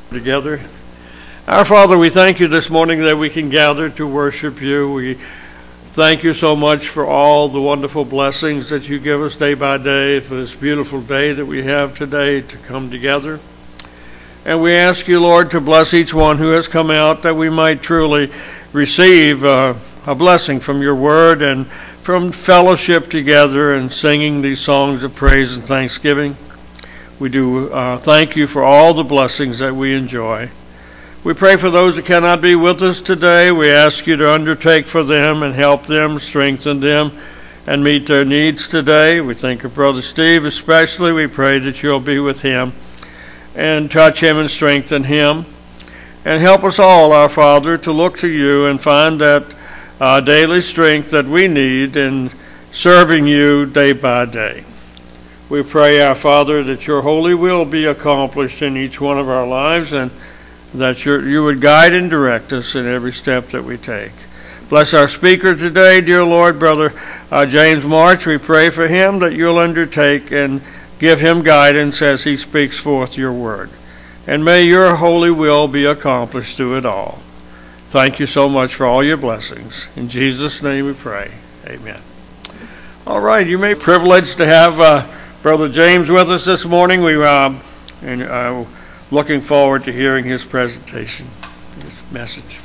Together. Our Father, we thank you this morning that we can gather to worship you. We thank you so much for all the wonderful blessings that you give us day by day, for this beautiful day that we have today to come together. And we ask you, Lord, to bless each one who has come out, that we might truly receive a blessing from your word and from fellowship together and singing these songs of praise and thanksgiving. We do thank you for all the blessings that we enjoy. We pray for those who cannot be with us today. We ask you to undertake for them and help them, strengthen them, and meet their needs today. We think of Brother Steve especially. We pray that you'll be with him and touch him and strengthen him. And help us all, our Father, to look to you and find that daily strength that we need in serving you day by day. We pray, our Father, that your holy will be accomplished in each one of our lives and that you would guide and direct us in every step that we take. Bless our speaker today, dear Lord, Brother James March. We pray for him that you'll undertake and give him guidance as he speaks forth your word. And may your holy will be accomplished through it all. Thank you so much for all your blessings. In Jesus' name we pray. Amen. All right, you may be privileged to have Brother James with us this morning. We looking forward to hearing his presentation, his message.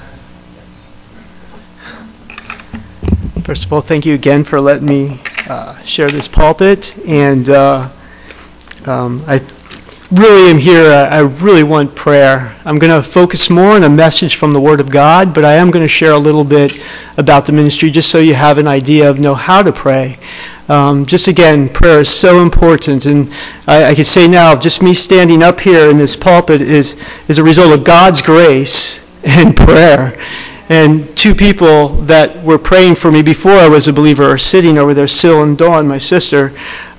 First of all, thank you again for letting me share this pulpit. And I really am here. I really want prayer. I'm going to focus more on a message from the Word of God, but I am going to share a little bit about the ministry just so you have an idea of how to pray. Just again, prayer is so important, and I can say now, just me standing up here in this pulpit is a result of God's grace and prayer. And two people that were praying for me before I was a believer are sitting over there, Syl and Dawn, my sister,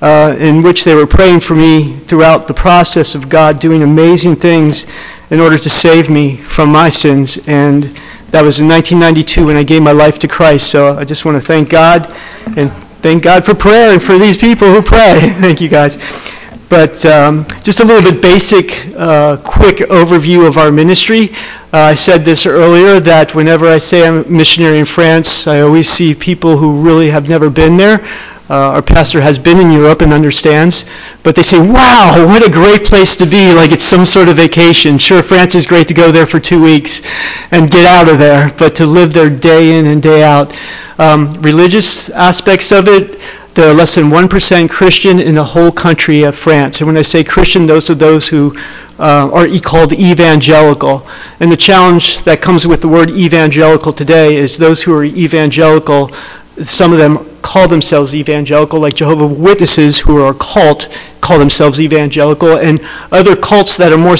in which they were praying for me throughout the process of God doing amazing things in order to save me from my sins. And that was in 1992 when I gave my life to Christ. So I just want to thank God and thank God for prayer and for these people who pray. Thank you, guys. But just a little bit basic, quick overview of our ministry. I said this earlier, that whenever I say I'm a missionary in France, I always see people who really have never been there. Our pastor has been in Europe and understands. But they say, wow, what a great place to be, like it's some sort of vacation. Sure, France is great to go there for 2 weeks and get out of there, but to live there day in and day out. Religious aspects of it, there are less than 1% Christian in the whole country of France. And when I say Christian, those are those who are called evangelical. And the challenge that comes with the word evangelical today is those who are evangelical, some of them call themselves evangelical, like Jehovah's Witnesses, who are a cult, call themselves evangelical, and other cults that are more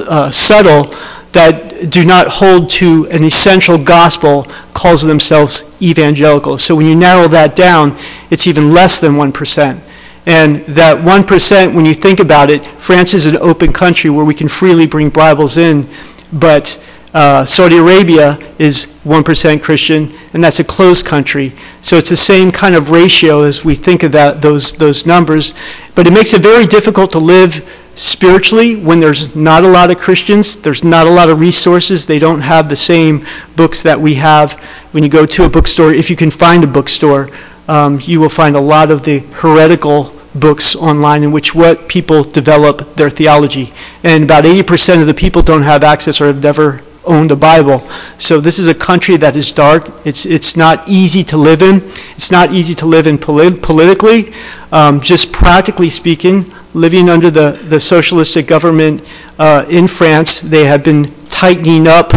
subtle, that do not hold to an essential gospel, calls themselves evangelical. So when you narrow that down, it's even less than 1%. And that 1%, when you think about it, France is an open country where we can freely bring Bibles in, but Saudi Arabia is 1% Christian, and that's a closed country. So it's the same kind of ratio as we think of those numbers. But it makes it very difficult to live spiritually when there's not a lot of Christians, there's not a lot of resources, they don't have the same books that we have. When you go to a bookstore, if you can find a bookstore, you will find a lot of the heretical books online in which what people develop their theology. And about 80% of the people don't have access or have never owned a Bible. So this is a country that is dark. It's not easy to live in. It's not easy to live in politically. Just practically speaking, living under the socialistic government in France, they have been tightening up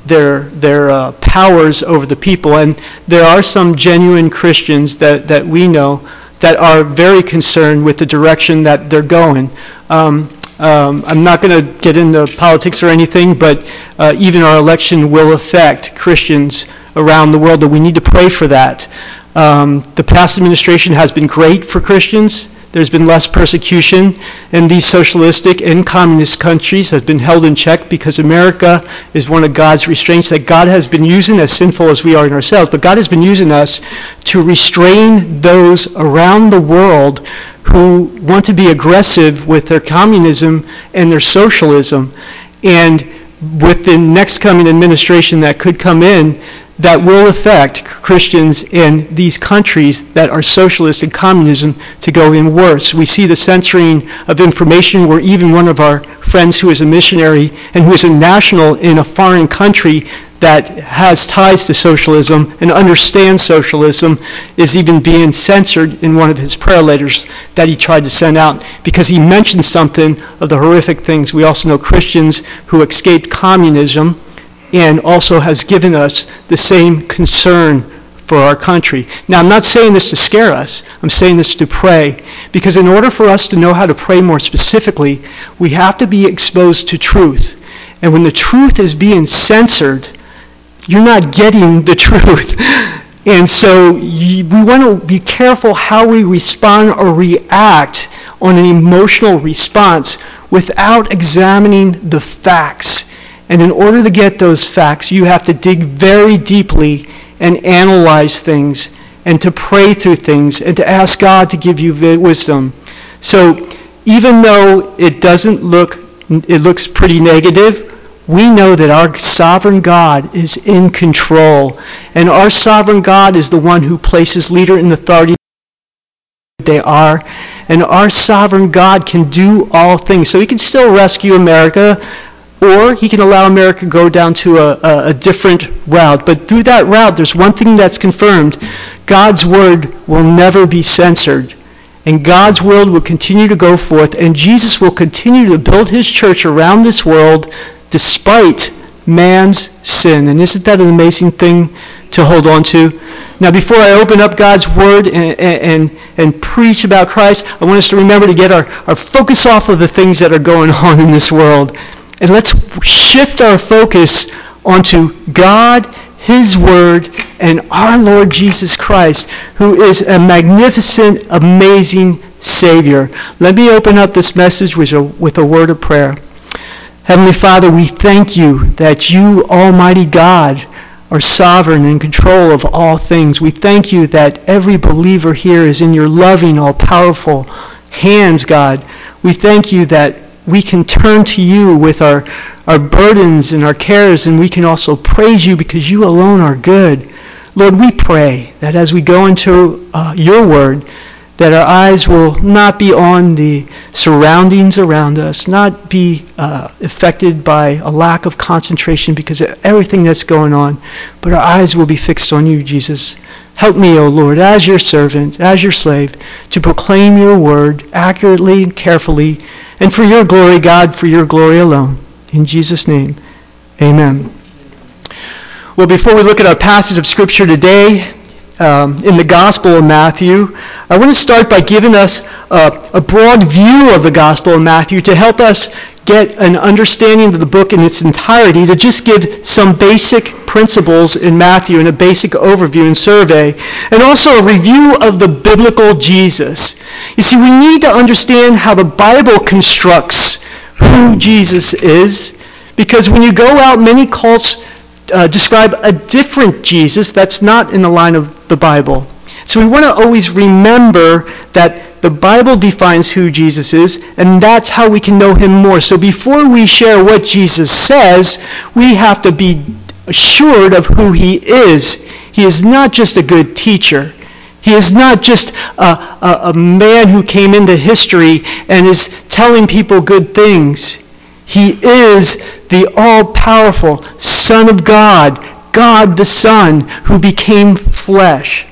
their powers over the people. And there are some genuine Christians that we know that are very concerned with the direction that they're going. I'm not going to get into politics or anything, but even our election will affect Christians around the world, and we need to pray for that. The past administration has been great for Christians. There's been less persecution, and these socialistic and communist countries have been held in check because America is one of God's restraints that God has been using, as sinful as we are in ourselves, but God has been using us to restrain those around the world who want to be aggressive with their communism and their socialism. and with the next coming administration that could come in, that will affect Christians in these countries that are socialist and communism to go in worse. We see the censoring of information where even one of our friends who is a missionary and who is a national in a foreign country that has ties to socialism and understands socialism is even being censored in one of his prayer letters that he tried to send out because he mentioned something of the horrific things. We also know Christians who escaped communism and also has given us the same concern for our country. Now, I'm not saying this to scare us. I'm saying this to pray. Because in order for us to know how to pray more specifically, we have to be exposed to truth. And when the truth is being censored, you're not getting the truth. And so we want to be careful how we respond or react on an emotional response without examining the facts. And in order to get those facts, you have to dig very deeply and analyze things and to pray through things and to ask God to give you wisdom. So even though it looks pretty negative, we know that our sovereign God is in control. And our sovereign God is the one who places leader in authority they are. And our sovereign God can do all things. So he can still rescue America, or he can allow America to go down to a different route. But through that route, there's one thing that's confirmed. God's word will never be censored. And God's word will continue to go forth. And Jesus will continue to build his church around this world despite man's sin. And isn't that an amazing thing to hold on to? Now, before I open up God's word and preach about Christ, I want us to remember to get our focus off of the things that are going on in this world. And let's shift our focus onto God, his word, and our Lord Jesus Christ, who is a magnificent, amazing Savior. Let me open up this message with a word of prayer. Heavenly Father, we thank you that you, Almighty God, are sovereign and in control of all things. We thank you that every believer here is in your loving, all-powerful hands, God. We thank you that we can turn to you with our burdens and our cares, and we can also praise you because you alone are good. Lord, we pray that as we go into your word, that our eyes will not be on the surroundings around us, not be affected by a lack of concentration because of everything that's going on, but our eyes will be fixed on you, Jesus. Help me, O Lord, as your servant, as your slave, to proclaim your word accurately and carefully, and for your glory, God, for your glory alone. In Jesus' name, amen. Well, before we look at our passage of Scripture today, in the Gospel of Matthew, I want to start by giving us a broad view of the Gospel of Matthew to help us get an understanding of the book in its entirety, to just give some basic principles in Matthew and a basic overview and survey, and also a review of the biblical Jesus. You see, we need to understand how the Bible constructs who Jesus is, because when you go out, many cults describe a different Jesus that's not in the line of the Bible. So we want to always remember that the Bible defines who Jesus is, and that's how we can know him more. So before we share what Jesus says, we have to be assured of who he is. He is not just a good teacher. He is not just a man who came into history and is telling people good things. He is the all-powerful Son of God, God the Son, who became flesh.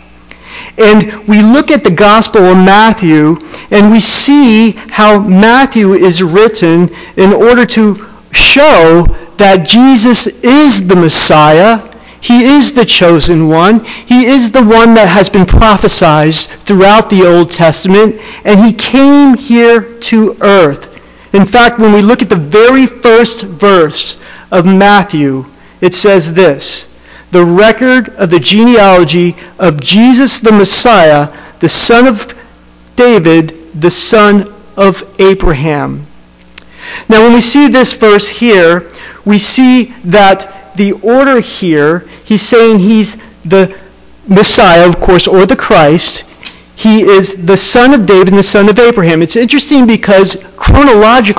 And we look at the Gospel of Matthew, and we see how Matthew is written in order to show that Jesus is the Messiah. He is the chosen one. He is the one that has been prophesied throughout the Old Testament, and he came here to earth. In fact, when we look at the very first verse of Matthew, it says this: the record of the genealogy of Jesus the Messiah, the son of David, the son of Abraham. Now, when we see this verse here, we see that the order here, he's saying he's the Messiah, of course, or the Christ. He is the son of David and the son of Abraham. It's interesting because chronologically,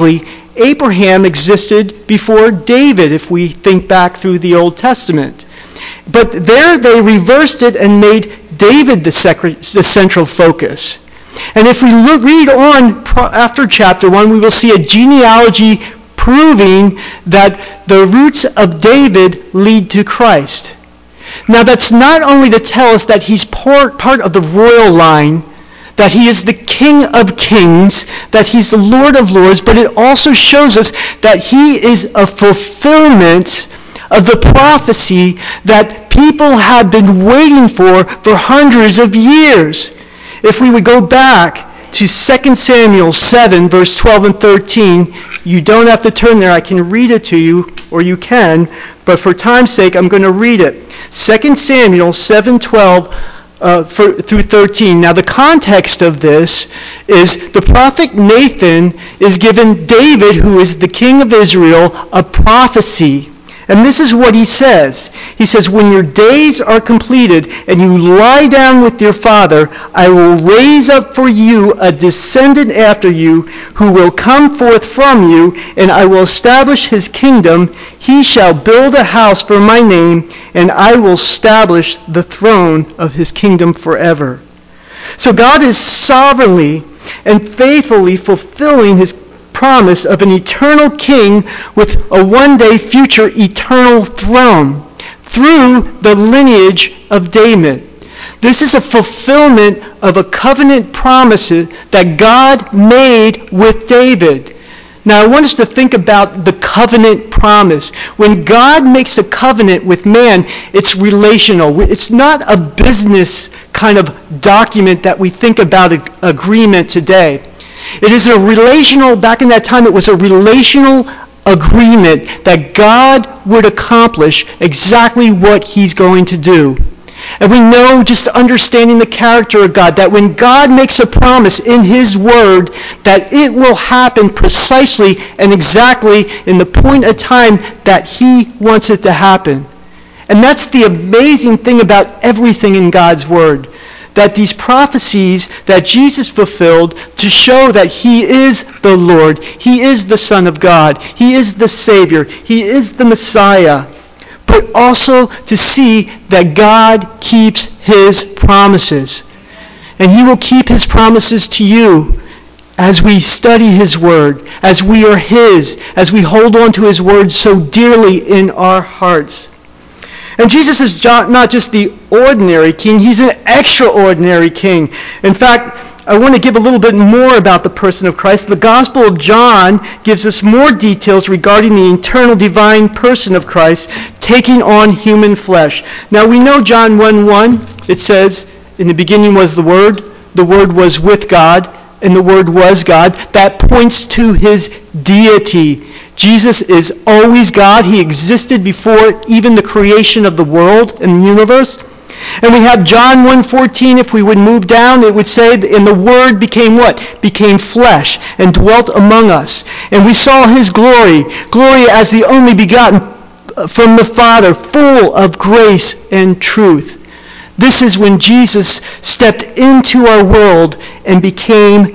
Abraham existed before David, if we think back through the Old Testament. But there they reversed it and made David the central focus. And if we read on after chapter 1, we will see a genealogy proving that the roots of David lead to Christ. Now that's not only to tell us that he's part of the royal line, that he is the King of Kings, that he's the Lord of Lords, but it also shows us that he is a fulfillment of the prophecy that people have been waiting for hundreds of years. If we would go back to 2 Samuel 7, verse 12 and 13, you don't have to turn there. I can read it to you, or you can, but for time's sake, I'm going to read it. 2 Samuel 7:12 through 13. Now the context of this is the prophet Nathan is given David, who is the king of Israel, a prophecy. And this is what he says. He says, when your days are completed and you lie down with your father, I will raise up for you a descendant after you who will come forth from you, and I will establish his kingdom. He shall build a house for my name, and I will establish the throne of his kingdom forever. So God is sovereignly and faithfully fulfilling his promise of an eternal king with a one-day future eternal throne through the lineage of David. This is a fulfillment of a covenant promise that God made with David. Now I want us to think about the covenant promise. When God makes a covenant with man, it's relational. It's not a business kind of document that we think about an agreement today. It is a relational, back in that time it was a relational agreement that God would accomplish exactly what he's going to do. And we know, just understanding the character of God, that when God makes a promise in his word, that it will happen precisely and exactly in the point of time that he wants it to happen. And that's the amazing thing about everything in God's word. That these prophecies that Jesus fulfilled to show that he is the Lord, he is the Son of God, he is the Savior, he is the Messiah, but also to see that God keeps his promises. And he will keep his promises to you as we study his word, as we are his, as we hold on to his word so dearly in our hearts. And Jesus is not just the ordinary king, he's an extraordinary king. In fact, I want to give a little bit more about the person of Christ. The Gospel of John gives us more details regarding the eternal divine person of Christ taking on human flesh. Now we know John 1:1, it says, in the beginning was the Word was with God, and the Word was God. That points to his deity. Jesus is always God. He existed before even the creation of the world and the universe. And we have John 1:14. If we would move down, it would say, and the Word became what? Became flesh and dwelt among us. And we saw his glory as the only begotten from the Father, full of grace and truth. This is when Jesus stepped into our world and became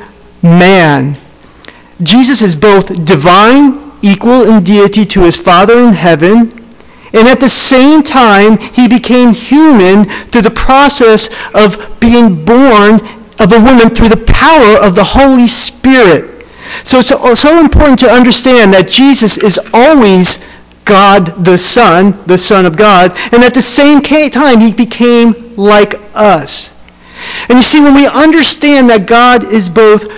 man. Jesus is both divine, equal in deity to his Father in heaven, and at the same time he became human through the process of being born of a woman through the power of the Holy Spirit. So it's so important to understand that Jesus is always God the Son of God, and at the same time he became like us. And you see, when we understand that God is both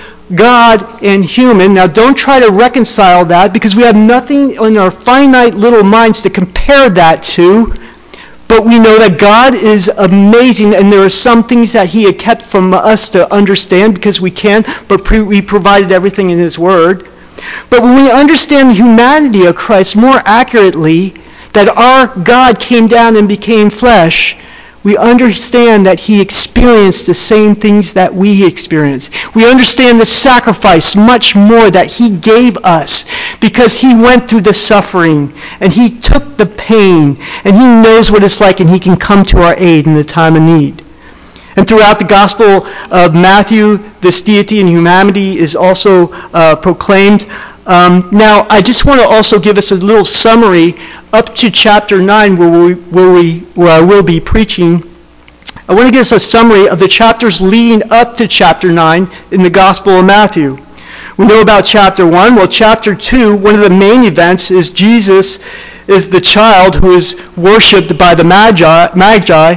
God and human. Now don't try to reconcile that, because we have nothing in our finite little minds to compare that to. But we know that God is amazing, and there are some things that he had kept from us to understand because we can't, but we provided everything in his word. But when we understand the humanity of Christ more accurately, that our God came down and became flesh, we understand that he experienced the same things that we experience. We understand the sacrifice much more that he gave us, because he went through the suffering and he took the pain, and he knows what it's like, and he can come to our aid in the time of need. And throughout the Gospel of Matthew, this deity and humanity is also proclaimed. Now, I just want to also give us a little summary up to chapter 9 where I will be preaching. I want to give us a summary of the chapters leading up to chapter 9 in the Gospel of Matthew. We know about chapter 1. Well, chapter 2, one of the main events is Jesus is the child who is worshipped by the Magi.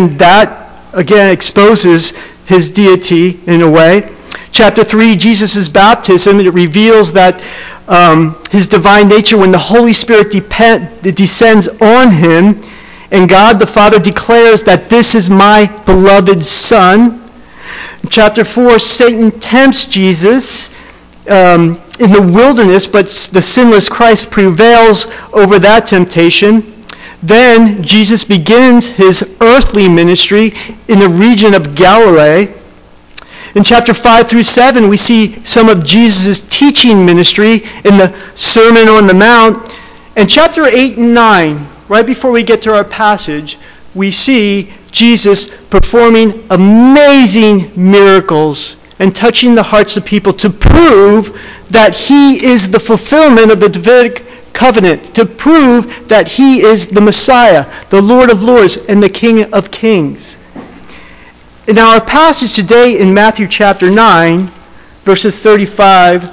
Again, exposes his deity in a way. Chapter 3, Jesus' baptism, it reveals that his divine nature when the Holy Spirit descends on him, and God the Father declares that this is my beloved Son. In chapter 4, Satan tempts Jesus in the wilderness, but the sinless Christ prevails over that temptation. Then Jesus begins his earthly ministry in the region of Galilee. In chapter 5 through 7, we see some of Jesus' teaching ministry in the Sermon on the Mount. And chapter 8 and 9, right before we get to our passage, we see Jesus performing amazing miracles and touching the hearts of people to prove that he is the fulfillment of the Davidic covenant, to prove that he is the Messiah, the Lord of Lords, and the King of Kings. In our passage today in Matthew chapter 9, verses 35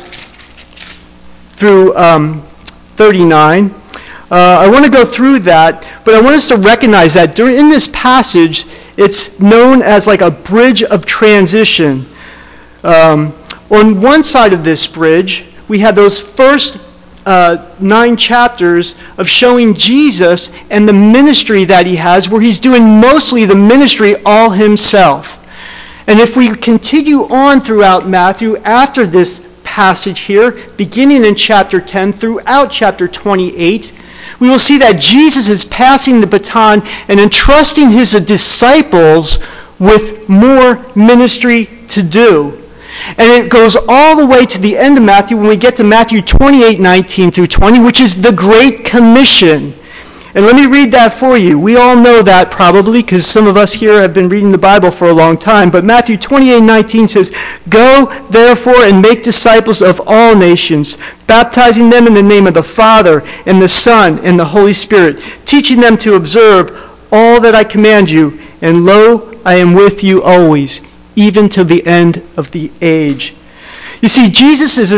through 39, I want to go through that, but I want us to recognize that in this passage, it's known as like a bridge of transition. On one side of this bridge, we have those first 9 chapters of showing Jesus and the ministry that he has, where he's doing mostly the ministry all himself. And if we continue on throughout Matthew after this passage here, beginning in chapter 10 throughout chapter 28, we will see that Jesus is passing the baton and entrusting his disciples with more ministry to do. And it goes all the way to the end of Matthew when we get to Matthew 28:19 through 20, which is the Great Commission. And let me read that for you. We all know that probably because some of us here have been reading the Bible for a long time. But Matthew 28:19 says, "Go, therefore, and make disciples of all nations, baptizing them in the name of the Father, and the Son, and the Holy Spirit, teaching them to observe all that I command you. And lo, I am with you always, even to the end of the age." You see, Jesus has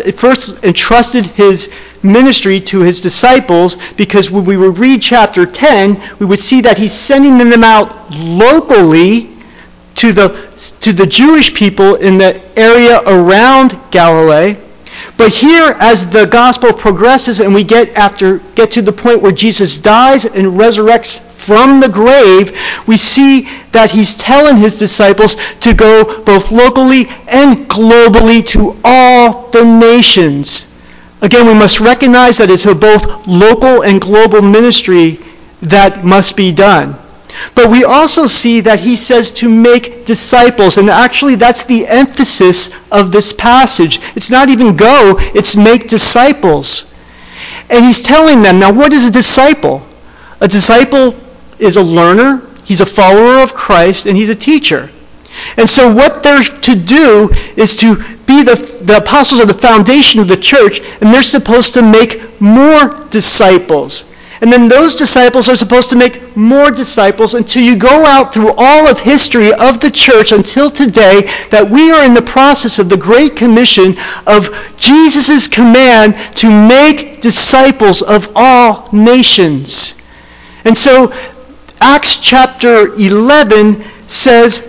entrusted his ministry to his disciples because when we would read chapter 10, we would see that he's sending them out locally to the Jewish people in the area around Galilee. But here, as the gospel progresses and we get to the point where Jesus dies and resurrects from the grave, we see that he's telling his disciples to go both locally and globally to all the nations. Again, we must recognize that it's a both local and global ministry that must be done. But we also see that he says to make disciples, and actually that's the emphasis of this passage. It's not even go, it's make disciples. And he's telling them, now what is a disciple? A disciple is a learner, he's a follower of Christ, and he's a teacher. And so what they're to do is to be the apostles are the foundation of the church, and they're supposed to make more disciples. And then those disciples are supposed to make more disciples until you go out through all of history of the church until today, that we are in the process of the Great Commission of Jesus' command to make disciples of all nations. And so Acts chapter 11 says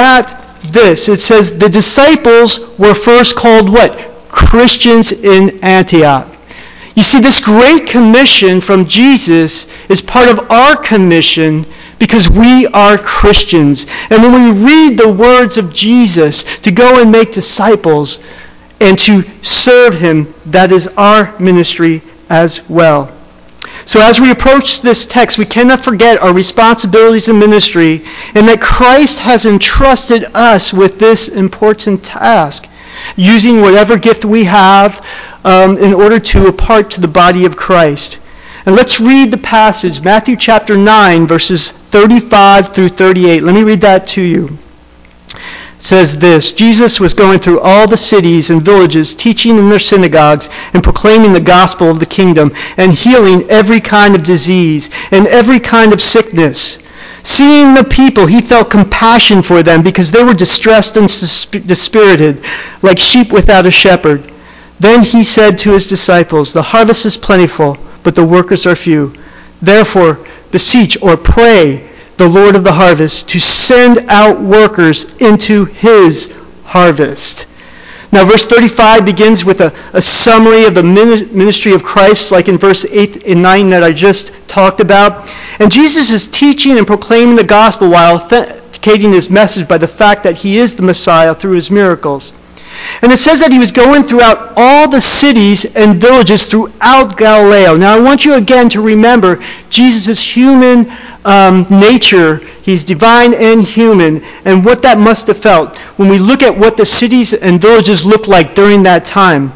it says the disciples were first called what? Christians in Antioch. You see, this Great Commission from Jesus is part of our commission because we are Christians. And when we read the words of Jesus to go and make disciples and to serve him, that is our ministry as well. So as we approach this text, we cannot forget our responsibilities in ministry and that Christ has entrusted us with this important task, using whatever gift we have in order to impart to the body of Christ. And let's read the passage, Matthew chapter 9, verses 35 through 38. Let me read that to you. It says this: Jesus was going through all the cities and villages, teaching in their synagogues and proclaiming the gospel of the kingdom and healing every kind of disease and every kind of sickness. Seeing the people, he felt compassion for them because they were distressed and dispirited, like sheep without a shepherd. Then he said to his disciples, "The harvest is plentiful, but the workers are few. Therefore, beseech or pray the Lord of the harvest to send out workers into his harvest." Now, verse 35 begins with a summary of the ministry of Christ, like in verse 8 and 9 that I just talked about. And Jesus is teaching and proclaiming the gospel while authenticating his message by the fact that he is the Messiah through his miracles. And it says that he was going throughout all the cities and villages throughout Galilee. Now, I want you again to remember Jesus' human nature. He's divine and human, and what that must have felt when we look at what the cities and villages looked like during that time.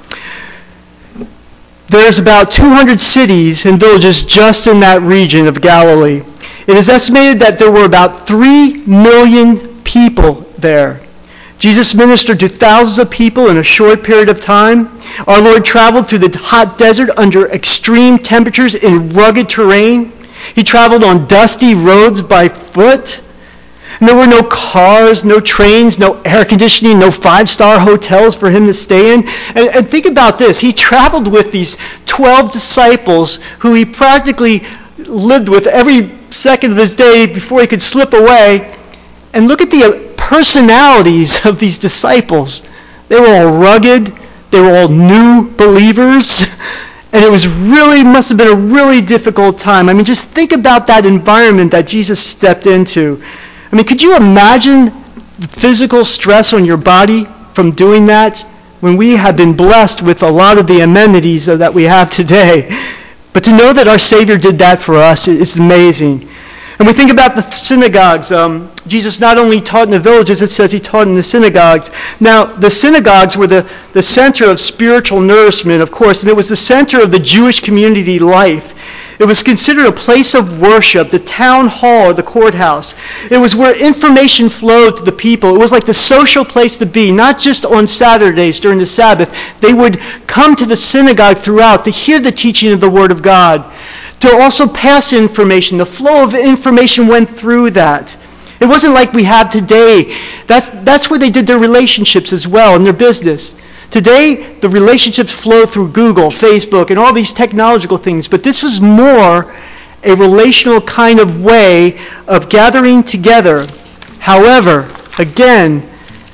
There's about 200 cities and villages just in that region of Galilee. It is estimated that there were about 3 million people there. Jesus ministered to thousands of people in a short period of time. Our Lord traveled through the hot desert under extreme temperatures in rugged terrain. He traveled on dusty roads by foot. And there were no cars, no trains, no air conditioning, no 5-star hotels for him to stay in. And think about this. He traveled with these 12 disciples who he practically lived with every second of his day before he could slip away. And look at the personalities of these disciples. They were all rugged. They were all new believers. And it must have been a really difficult time. I mean, just think about that environment that Jesus stepped into. I mean, could you imagine the physical stress on your body from doing that when we have been blessed with a lot of the amenities that we have today? But to know that our Savior did that for us is amazing. And we think about the synagogues. Jesus not only taught in the villages, it says he taught in the synagogues. Now, the synagogues were the center of spiritual nourishment, of course, and it was the center of the Jewish community life. It was considered a place of worship, the town hall or the courthouse. It was where information flowed to the people. It was like the social place to be, not just on Saturdays during the Sabbath. They would come to the synagogue throughout to hear the teaching of the Word of God, to also pass information. The flow of information went through that. It wasn't like we have today. That's where they did their relationships as well, and their business. Today, the relationships flow through Google, Facebook, and all these technological things, but this was more a relational kind of way of gathering together. However, again,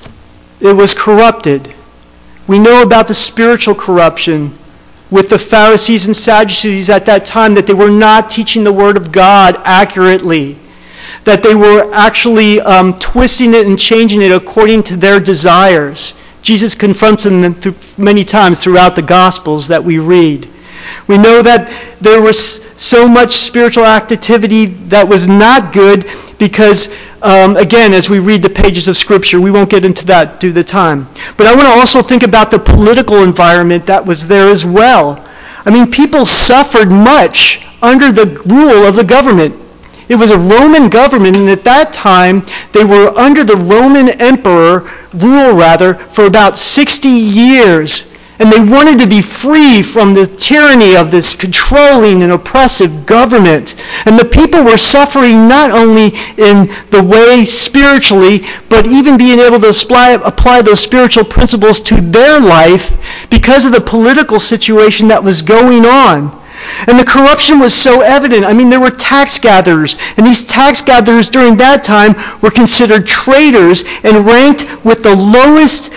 it was corrupted. We know about the spiritual corruption with the Pharisees and Sadducees at that time, that they were not teaching the Word of God accurately, that they were actually twisting it and changing it according to their desires. Jesus confronts them many times throughout the Gospels that we read. We know that there was so much spiritual activity that was not good because, again, as we read the pages of Scripture, we won't get into that due to the time. But I want to also think about the political environment that was there as well. I mean, people suffered much under the rule of the government. It was a Roman government, and at that time, they were under the Roman emperor rule, for about 60 years. And they wanted to be free from the tyranny of this controlling and oppressive government. And the people were suffering not only in the way spiritually, but even being able to apply those spiritual principles to their life because of the political situation that was going on. And the corruption was so evident. I mean, there were tax gatherers, and these tax gatherers during that time were considered traitors and ranked with the lowest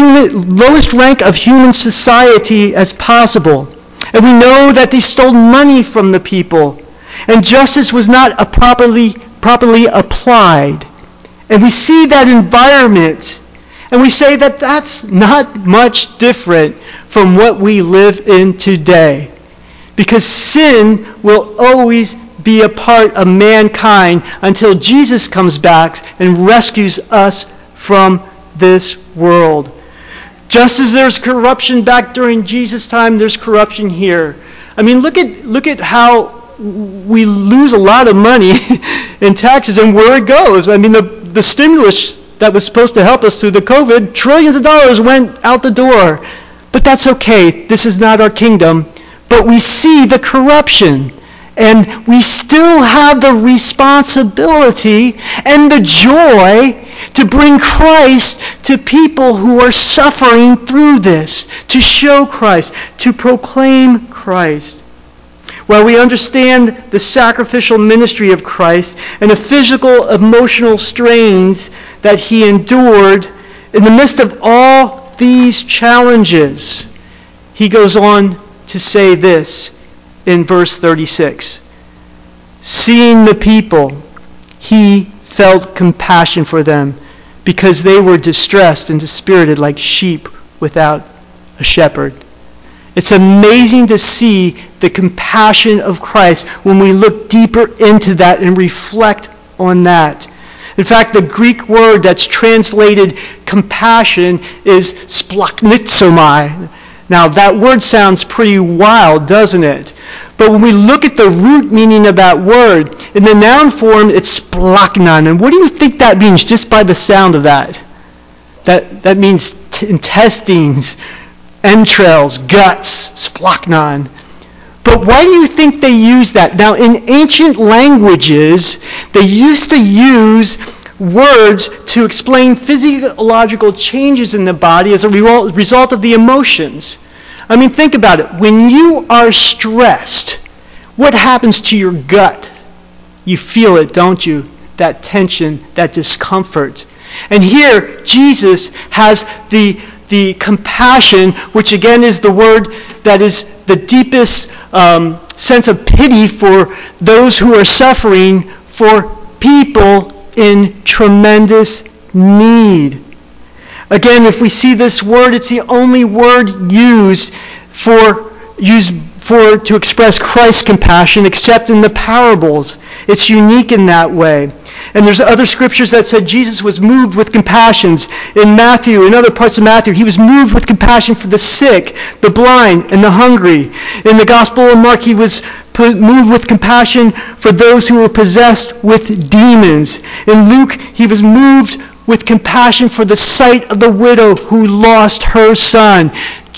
rank of human society as possible. And we know that they stole money from the people, and justice was not properly applied. And we see that environment, and we say that that's not much different from what we live in today. Because sin will always be a part of mankind until Jesus comes back and rescues us from this world. Just as there's corruption back during Jesus' time, there's corruption here. I mean, look at how we lose a lot of money in taxes and where it goes. I mean, the stimulus that was supposed to help us through the COVID, trillions of dollars went out the door. But that's okay. This is not our kingdom. But we see the corruption. And we still have the responsibility and the joy to bring Christ to people who are suffering through this, to show Christ, to proclaim Christ. While we understand the sacrificial ministry of Christ and the physical, emotional strains that he endured, in the midst of all these challenges, he goes on to say this in verse 36. Seeing the people, he felt compassion for them because they were distressed and dispirited like sheep without a shepherd. It's amazing to see the compassion of Christ when we look deeper into that and reflect on that. In fact, the Greek word that's translated compassion is splachnizomai. Now, that word sounds pretty wild, doesn't it? But when we look at the root meaning of that word, in the noun form, it's splachnon. And what do you think that means just by the sound of that? That means intestines, entrails, guts, splachnon. But why do you think they use that? Now, in ancient languages, they used to use words to explain physiological changes in the body as a result of the emotions. I mean, think about it. When you are stressed, what happens to your gut? You feel it, don't you? That tension, that discomfort. And here, Jesus has the compassion, which again is the word that is the deepest sense of pity for those who are suffering, for people in tremendous need. Again, if we see this word, it's the only word used to express Christ's compassion, except in the parables. It's unique in that way. And there's other scriptures that said Jesus was moved with compassions. In Matthew, in other parts of Matthew, he was moved with compassion for the sick, the blind, and the hungry. In the Gospel of Mark, he was moved with compassion for those who were possessed with demons. In Luke, he was moved with compassion for the sight of the widow who lost her son.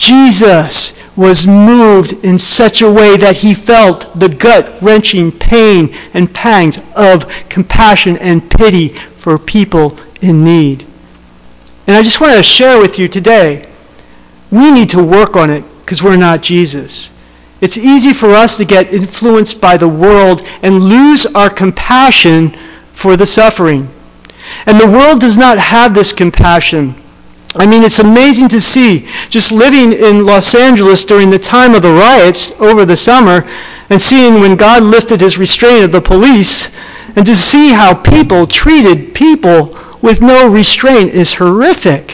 Jesus was moved in such a way that he felt the gut-wrenching pain and pangs of compassion and pity for people in need. And I just want to share with you today, we need to work on it because we're not Jesus. It's easy for us to get influenced by the world and lose our compassion for the suffering. And the world does not have this compassion. I mean, it's amazing to see, just living in Los Angeles during the time of the riots over the summer, and seeing when God lifted his restraint of the police, and to see how people treated people with no restraint is horrific.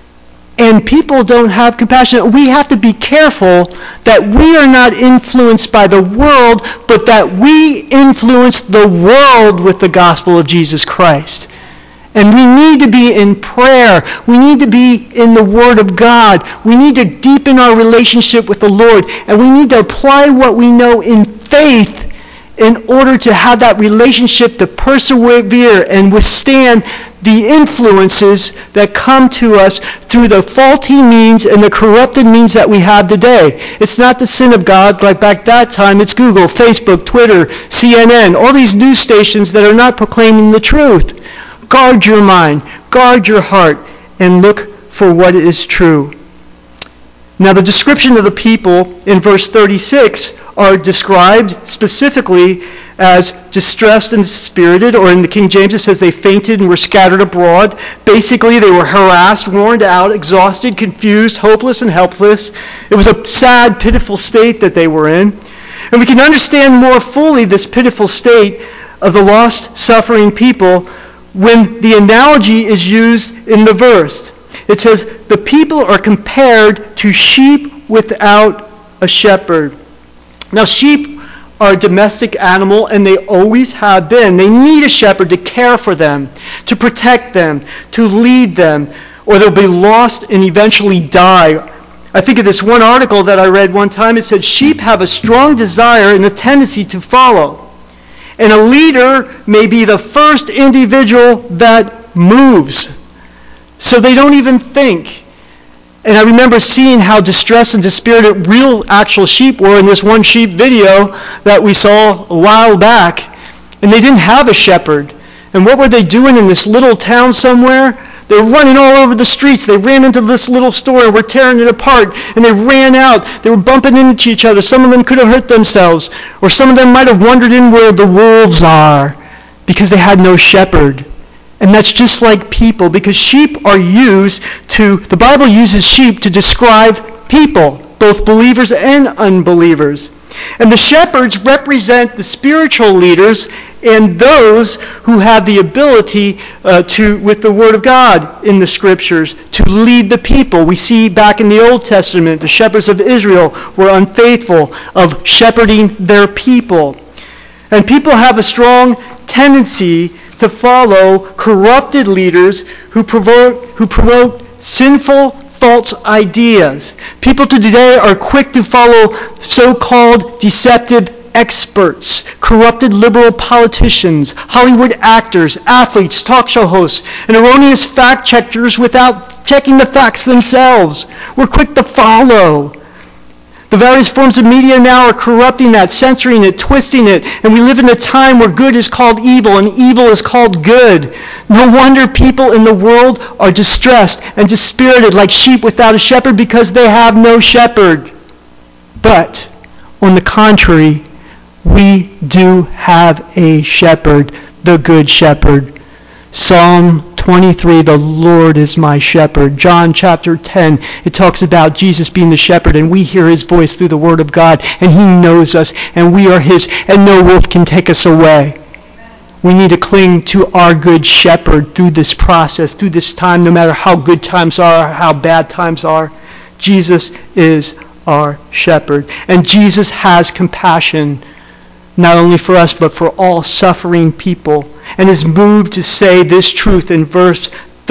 And people don't have compassion. We have to be careful that we are not influenced by the world, but that we influence the world with the gospel of Jesus Christ. And we need to be in prayer. We need to be in the Word of God. We need to deepen our relationship with the Lord. And we need to apply what we know in faith in order to have that relationship to persevere and withstand the influences that come to us through the faulty means and the corrupted means that we have today. It's not the sin of God like back that time. It's Google, Facebook, Twitter, CNN, all these news stations that are not proclaiming the truth. Guard your mind, guard your heart, and look for what is true. Now, the description of the people in verse 36 are described specifically as distressed and dispirited, or in the King James it says they fainted and were scattered abroad. Basically, they were harassed, worn out, exhausted, confused, hopeless, and helpless. It was a sad, pitiful state that they were in. And we can understand more fully this pitiful state of the lost, suffering people when the analogy is used in the verse. It says, the people are compared to sheep without a shepherd. Now, sheep are a domestic animal, and they always have been. They need a shepherd to care for them, to protect them, to lead them, or they'll be lost and eventually die. I think of this one article that I read one time. It said, sheep have a strong desire and a tendency to follow. And a leader may be the first individual that moves. So they don't even think. And I remember seeing how distressed and dispirited real actual sheep were in this one sheep video that we saw a while back. And they didn't have a shepherd. And what were they doing in this little town somewhere? They were running all over the streets. They ran into this little store and were tearing it apart. And they ran out. They were bumping into each other. Some of them could have hurt themselves. Or some of them might have wandered in where the wolves are because they had no shepherd. And that's just like people, because sheep are used to, the Bible uses sheep to describe people, both believers and unbelievers. And the shepherds represent the spiritual leaders and those who have the ability with the Word of God in the Scriptures, to lead the people. We see back in the Old Testament, the shepherds of Israel were unfaithful of shepherding their people. And people have a strong tendency to follow corrupted leaders who promote sinful, false ideas. People today are quick to follow so-called deceptive experts, corrupted liberal politicians, Hollywood actors, athletes, talk show hosts, and erroneous fact checkers without checking the facts themselves. We're quick to follow. The various forms of media now are corrupting that, censoring it, twisting it, and we live in a time where good is called evil and evil is called good. No wonder people in the world are distressed and dispirited like sheep without a shepherd, because they have no shepherd. But, on the contrary, we do have a shepherd, the good shepherd. Psalm 23, the Lord is my shepherd. John chapter 10, it talks about Jesus being the shepherd, and we hear his voice through the Word of God, and he knows us, and we are his, and no wolf can take us away. We need to cling to our good shepherd through this process, through this time, no matter how good times are, or how bad times are. Jesus is our shepherd. And Jesus has compassion, not only for us, but for all suffering people, and is moved to say this truth in verse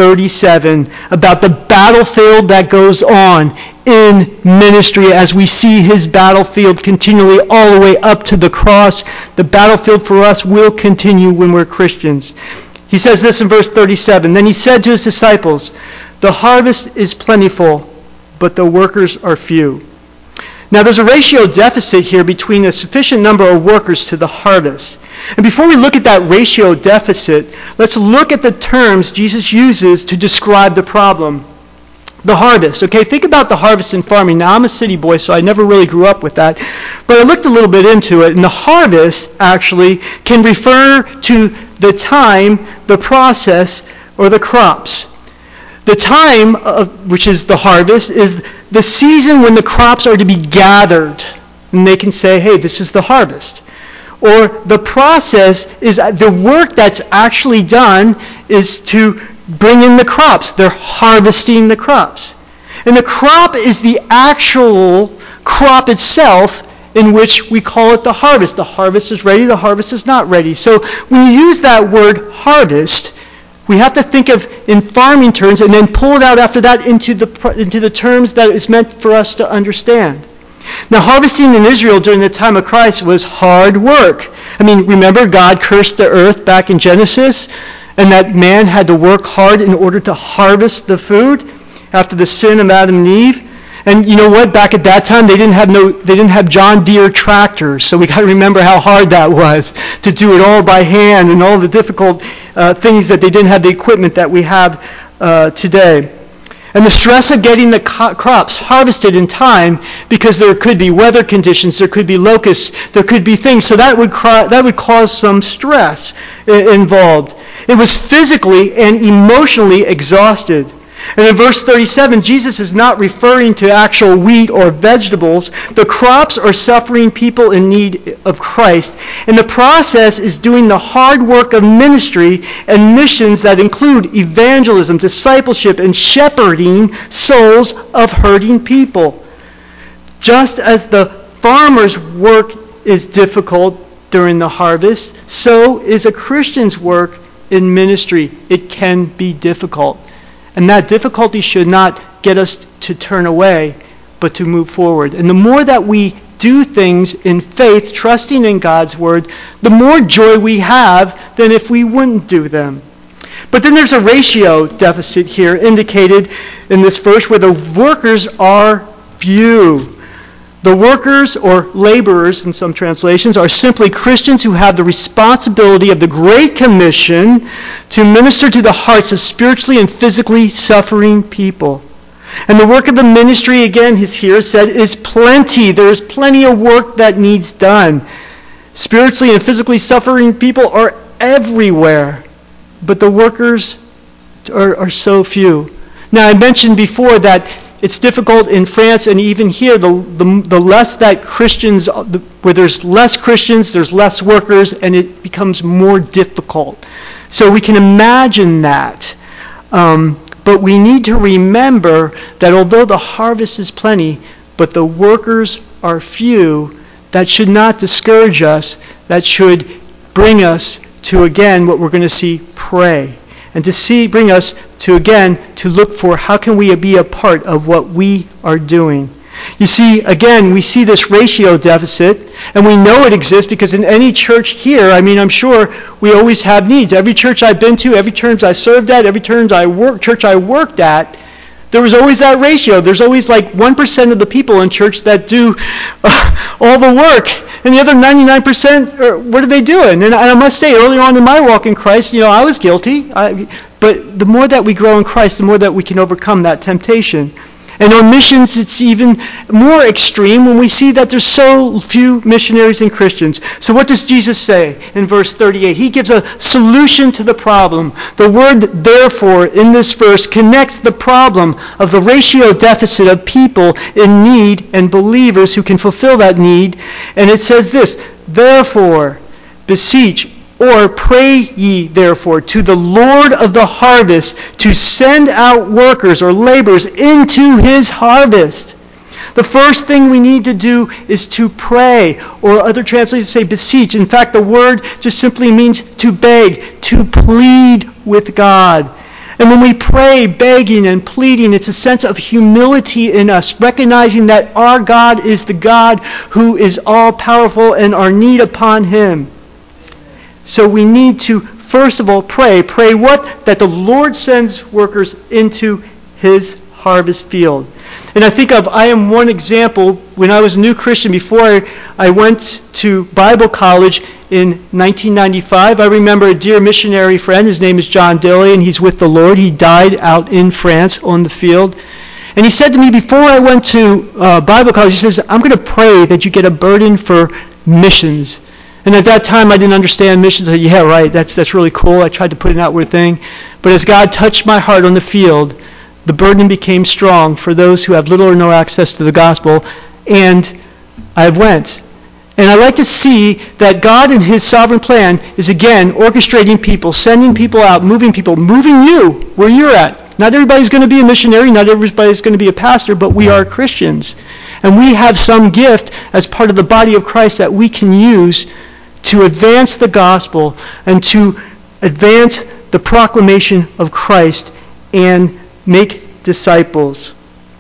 37 about the battlefield that goes on in ministry as we see his battlefield continually all the way up to the cross. The battlefield for us will continue when we're Christians. He says this in verse 37, "Then he said to his disciples, 'The harvest is plentiful, but the workers are few.'" Now there's a ratio deficit here between a sufficient number of workers to the harvest. And before we look at that ratio deficit, let's look at the terms Jesus uses to describe the problem. The harvest. Okay, think about the harvest in farming. Now I'm a city boy, so I never really grew up with that. But I looked a little bit into it, and the harvest actually can refer to the time, the process, or the crops. The time, which is the harvest, is the season when the crops are to be gathered. And they can say, hey, this is the harvest. Or the process is the work that's actually done is to bring in the crops. They're harvesting the crops. And the crop is the actual crop itself, in which we call it the harvest. The harvest is ready, the harvest is not ready. So when you use that word harvest, we have to think of in farming terms and then pull it out after that into the terms that is meant for us to understand. Now, harvesting in Israel during the time of Christ was hard work. I mean, remember God cursed the earth back in Genesis, and that man had to work hard in order to harvest the food after the sin of Adam and Eve. And you know what? Back at that time, they didn't have John Deere tractors, so we got to remember how hard that was to do it all by hand and all the difficult things that they didn't have the equipment that we have today. And the stress of getting the crops harvested in time, because there could be weather conditions, there could be locusts, there could be things, so that would cause some stress involved. It was physically and emotionally exhausted. And in verse 37, Jesus is not referring to actual wheat or vegetables. The crops are suffering people in need of Christ. And the process is doing the hard work of ministry and missions that include evangelism, discipleship, and shepherding souls of hurting people. Just as the farmer's work is difficult during the harvest, so is a Christian's work in ministry. It can be difficult. And that difficulty should not get us to turn away, but to move forward. And the more that we do things in faith, trusting in God's Word, the more joy we have than if we wouldn't do them. But then there's a ratio deficit here indicated in this verse where the workers are few. The workers, or laborers in some translations, are simply Christians who have the responsibility of the Great Commission to minister to the hearts of spiritually and physically suffering people. And the work of the ministry, again, is here said, is plenty. There is plenty of work that needs done. Spiritually and physically suffering people are everywhere, but the workers are so few. Now, I mentioned before that it's difficult in France, and even here, the less that Christians, where there's less Christians, there's less workers, and it becomes more difficult. So we can imagine that. But we need to remember that although the harvest is plenty, but the workers are few, that should not discourage us. That should bring us to, again, what we're going to see, pray. And bring us to, again, to look for how can we be a part of what we are doing. You see, again, we see this ratio deficit, and we know it exists because in any church here, I'm sure we always have needs. Every church I've been to, every church I served at, every church I worked at, there was always that ratio. There's always like 1% of the people in church that do all the work. And the other 99%, what are they doing? And I must say, early on in my walk in Christ, I was guilty. But the more that we grow in Christ, the more that we can overcome that temptation. And on missions, it's even more extreme when we see that there's so few missionaries and Christians. So what does Jesus say in verse 38? He gives a solution to the problem. The word therefore in this verse connects the problem of the ratio deficit of people in need and believers who can fulfill that need. And it says this, therefore, beseech, or pray ye therefore to the Lord of the harvest to send out workers or laborers into his harvest. The first thing we need to do is to pray, or other translations say beseech. In fact, the word just simply means to beg, to plead with God. And when we pray, begging and pleading, it's a sense of humility in us, recognizing that our God is the God who is all-powerful and our need upon him. So we need to, first of all, pray. Pray what? That the Lord sends workers into his harvest field. And I am one example. When I was a new Christian, before I went to Bible college in 1995, I remember a dear missionary friend. His name is John Dilly, and he's with the Lord. He died out in France on the field. And he said to me before I went to Bible college, he says, I'm going to pray that you get a burden for missions. And at that time, I didn't understand missions. I said, yeah, right, that's really cool. I tried to put an outward thing. But as God touched my heart on the field, the burden became strong for those who have little or no access to the gospel. And I went. And I like to see that God in his sovereign plan is, again, orchestrating people, sending people out, moving you where you're at. Not everybody's going to be a missionary. Not everybody's going to be a pastor, but we are Christians. And we have some gift as part of the body of Christ that we can use to advance the gospel and to advance the proclamation of Christ and make disciples.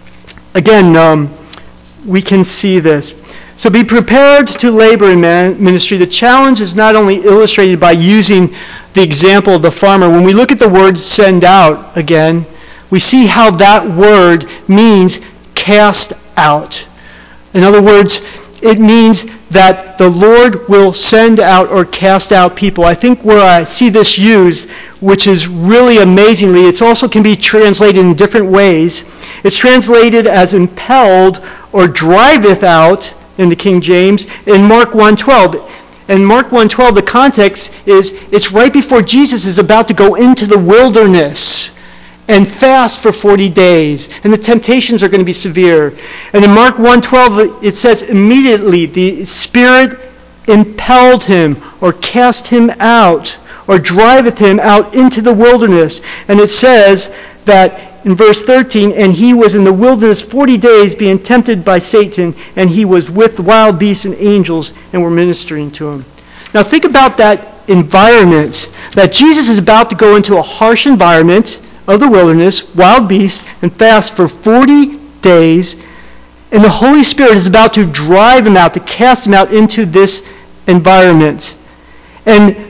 Again, we can see this. So be prepared to labor in ministry. The challenge is not only illustrated by using the example of the farmer. When we look at the word send out again, we see how that word means cast out. In other words, it means that the Lord will send out or cast out people. I think where I see this used, which is really amazingly, it also can be translated in different ways. It's translated as impelled or driveth out in the King James in Mark 1:12. In Mark 1:12, the context is it's right before Jesus is about to go into the wilderness and fast for 40 days. And the temptations are going to be severe. And in Mark 1:12, it says, immediately the Spirit impelled him or cast him out or driveth him out into the wilderness. And it says that in verse 13, and he was in the wilderness 40 days being tempted by Satan, and he was with wild beasts and angels and were ministering to him. Now think about that environment, that Jesus is about to go into a harsh environment of the wilderness, wild beasts, and fast for 40 days. And the Holy Spirit is about to drive him out, to cast him out into this environment. And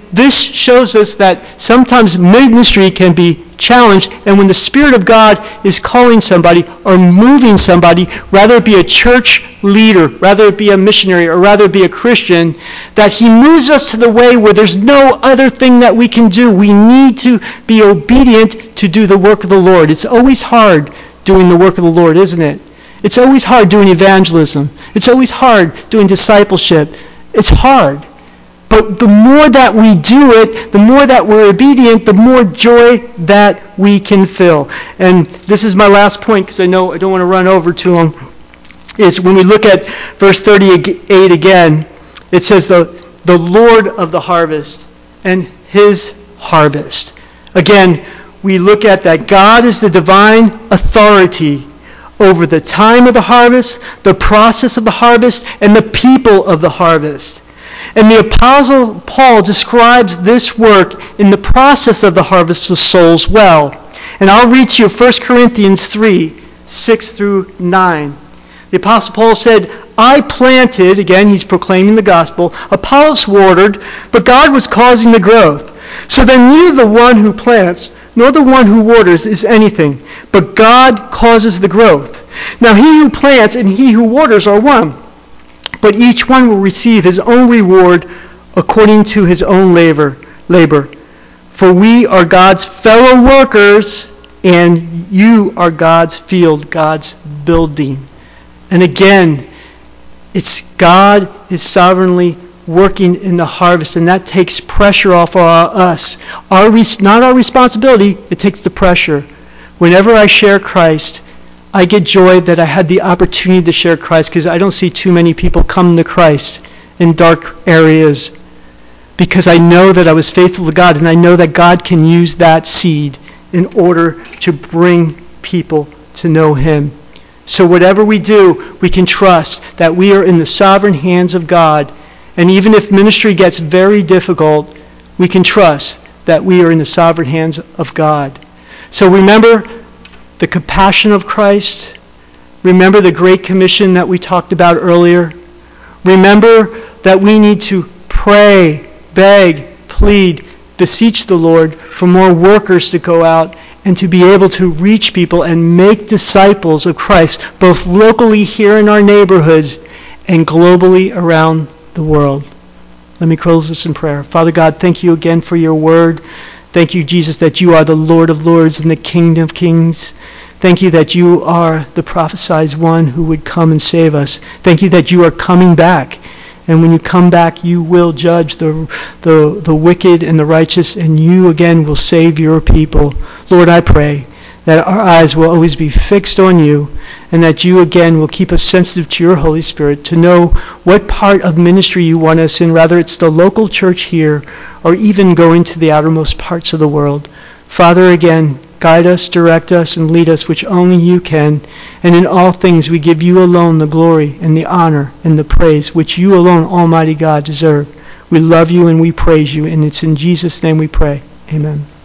this shows us that sometimes ministry can be challenged, and when the Spirit of God is calling somebody or moving somebody, rather it be a church leader, rather it be a missionary, or rather it be a Christian, that he moves us to the way where there's no other thing that we can do. We need to be obedient to do the work of the Lord. It's always hard doing the work of the Lord, isn't it? It's always hard doing evangelism. It's always hard doing discipleship. It's hard. But the more that we do it, the more that we're obedient, the more joy that we can feel. And this is my last point, because I know I don't want to run over too long, is when we look at verse 38 again, it says the Lord of the harvest and his harvest. Again, we look at that God is the divine authority over the time of the harvest, the process of the harvest, and the people of the harvest. And the Apostle Paul describes this work in the process of the harvest of souls well. And I'll read to you 1 Corinthians 3, 6 through 9. The Apostle Paul said, I planted, again he's proclaiming the gospel, Apollos watered, but God was causing the growth. So then neither the one who plants nor the one who waters is anything, but God causes the growth. Now he who plants and he who waters are one, but each one will receive his own reward according to his own labor. For we are God's fellow workers, and you are God's field, God's building. And again, it's God is sovereignly working in the harvest, and that takes pressure off us. Not our responsibility, it takes the pressure. Whenever I share Christ, I get joy that I had the opportunity to share Christ, because I don't see too many people come to Christ in dark areas, because I know that I was faithful to God, and I know that God can use that seed in order to bring people to know him. So whatever we do, we can trust that we are in the sovereign hands of God, and even if ministry gets very difficult, we can trust that we are in the sovereign hands of God. So remember the compassion of Christ. Remember the Great Commission that we talked about earlier. Remember that we need to pray, beg, plead, beseech the Lord for more workers to go out and to be able to reach people and make disciples of Christ, both locally here in our neighborhoods and globally around the world. Let me close this in prayer. Father God, thank you again for your word. Thank you, Jesus, that you are the Lord of lords and the King of kings. Thank you that you are the prophesied one who would come and save us. Thank you that you are coming back. And when you come back, you will judge the wicked and the righteous, and you again will save your people. Lord, I pray that our eyes will always be fixed on you, and that you again will keep us sensitive to your Holy Spirit to know what part of ministry you want us in, whether it's the local church here or even going to the outermost parts of the world. Father, again, guide us, direct us, and lead us, which only you can. And in all things we give you alone the glory and the honor and the praise, which you alone, Almighty God, deserve. We love you and we praise you, and it's in Jesus' name we pray. Amen.